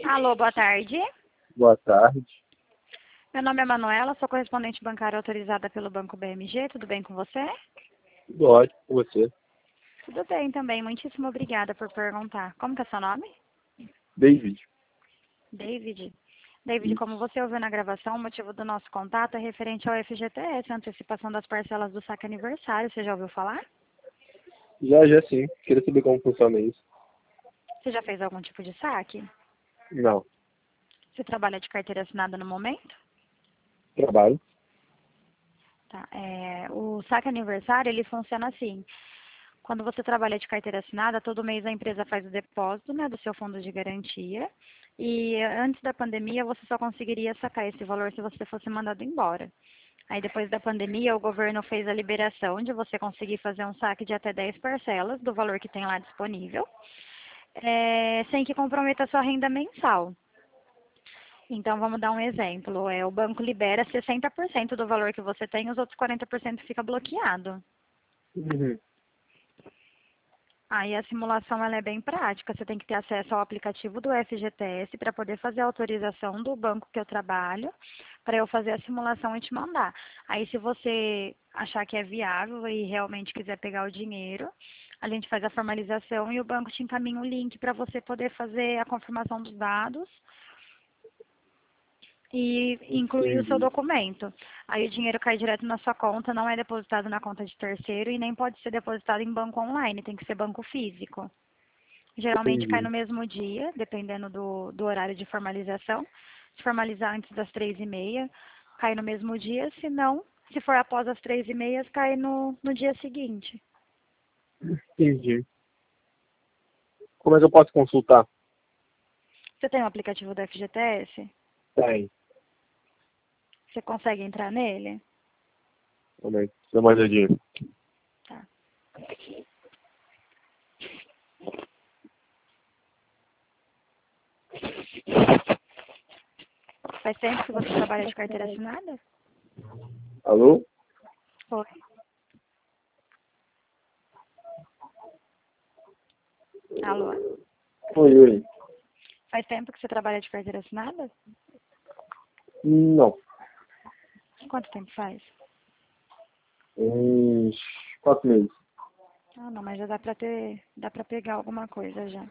Alô, boa tarde. Boa tarde. Meu nome é Manuela, sou correspondente bancária autorizada pelo Banco BMG. Tudo bem com você? Tudo ótimo com você. Tudo bem também. Muitíssimo obrigada por perguntar. Como que é seu nome? David. David. David, como você ouviu na gravação, o motivo do nosso contato é referente ao FGTS, antecipação das parcelas do saque aniversário. Você já ouviu falar? Já sim. Queria saber como funciona isso. Você já fez algum tipo de saque? Não. Você trabalha de carteira assinada no momento? Trabalho. Tá. O saque aniversário, ele funciona assim. Quando você trabalha de carteira assinada, todo mês a empresa faz o depósito, né, do seu fundo de garantia. E antes da pandemia, você só conseguiria sacar esse valor se você fosse mandado embora. Aí depois da pandemia, o governo fez a liberação de você conseguir fazer um saque de até 10 parcelas do valor que tem lá disponível, sem que comprometa a sua renda mensal. Então, vamos dar um exemplo. O banco libera 60% do valor que você tem, os outros 40% fica bloqueado. Uhum. Aí a simulação ela é bem prática. Você tem que ter acesso ao aplicativo do FGTS para poder fazer a autorização do banco que eu trabalho, para eu fazer a simulação e te mandar. Aí se você achar que é viável e realmente quiser pegar o dinheiro, a gente faz a formalização e o banco te encaminha o link para você poder fazer a confirmação dos dados e incluir o seu Entendi. documento. Aí o dinheiro cai direto na sua conta, não é depositado na conta de terceiro e nem pode ser depositado em banco online, tem que ser banco físico. Geralmente cai Entendi. no mesmo dia, dependendo do horário de formalização. Se formalizar antes das 3h30, cai no mesmo dia, se não, se for após as 3h30, cai no dia seguinte. Entendi. Como é que eu posso consultar? Você tem o aplicativo do FGTS? Tem. Você consegue entrar nele? Também. Dá uma olhadinha. Tá. Faz tempo que você trabalha de carteira assinada? Alô? Oi. Alô? Oi. Faz tempo que você trabalha de carteira assinada? Não. Quanto tempo faz? Uns 4 meses. Ah, não, mas já dá pra pegar alguma coisa já.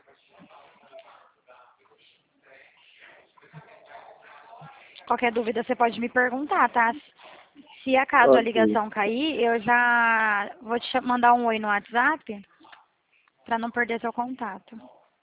Qualquer dúvida você pode me perguntar, tá? Se acaso a Ok. ligação cair, eu já vou te mandar um oi no WhatsApp pra não perder seu contato.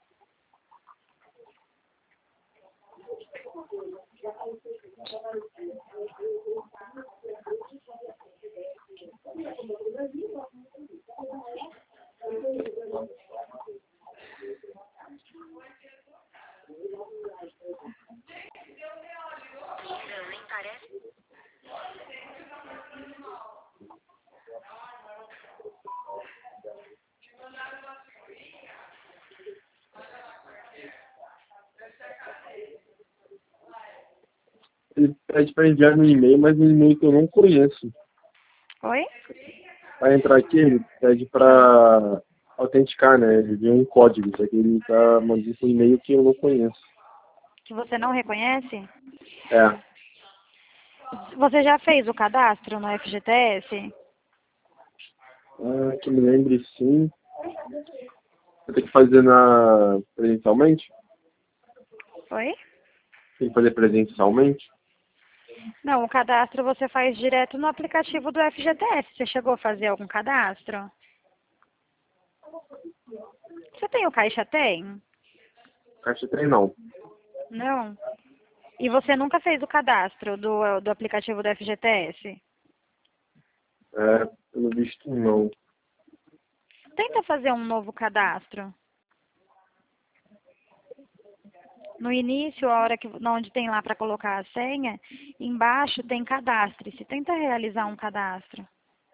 Ele pede para enviar no e-mail, mas no e-mail que eu não conheço. Oi? Para entrar aqui, ele pede para autenticar, né? Ele vê um código. Só que ele tá mandando um e-mail que eu não conheço. Que você não reconhece? É. Você já fez o cadastro no FGTS? Ah, que me lembre sim. Vou ter que fazer presencialmente? Oi? Tem que fazer presencialmente? Não, o cadastro você faz direto no aplicativo do FGTS. Você chegou a fazer algum cadastro? Você tem o Caixa Tem? Caixa tem não. Não. E você nunca fez o cadastro do aplicativo do FGTS? É, pelo visto não. Tenta fazer um novo cadastro. No início, a hora que, onde tem lá para colocar a senha, embaixo tem cadastre-se. Tenta realizar um cadastro.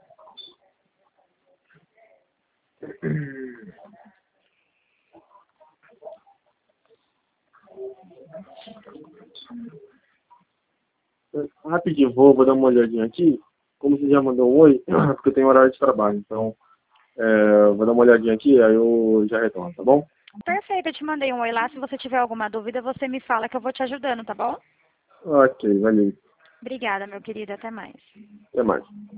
Rapidinho, vou dar uma olhadinha aqui. Como você já mandou um oi, porque eu tenho horário de trabalho. Então, vou dar uma olhadinha aqui, aí eu já retorno, tá bom? Perfeito, eu te mandei um oi lá. Se você tiver alguma dúvida, você me fala que eu vou te ajudando, tá bom? Ok, valeu. Obrigada, meu querido. Até mais. Até mais.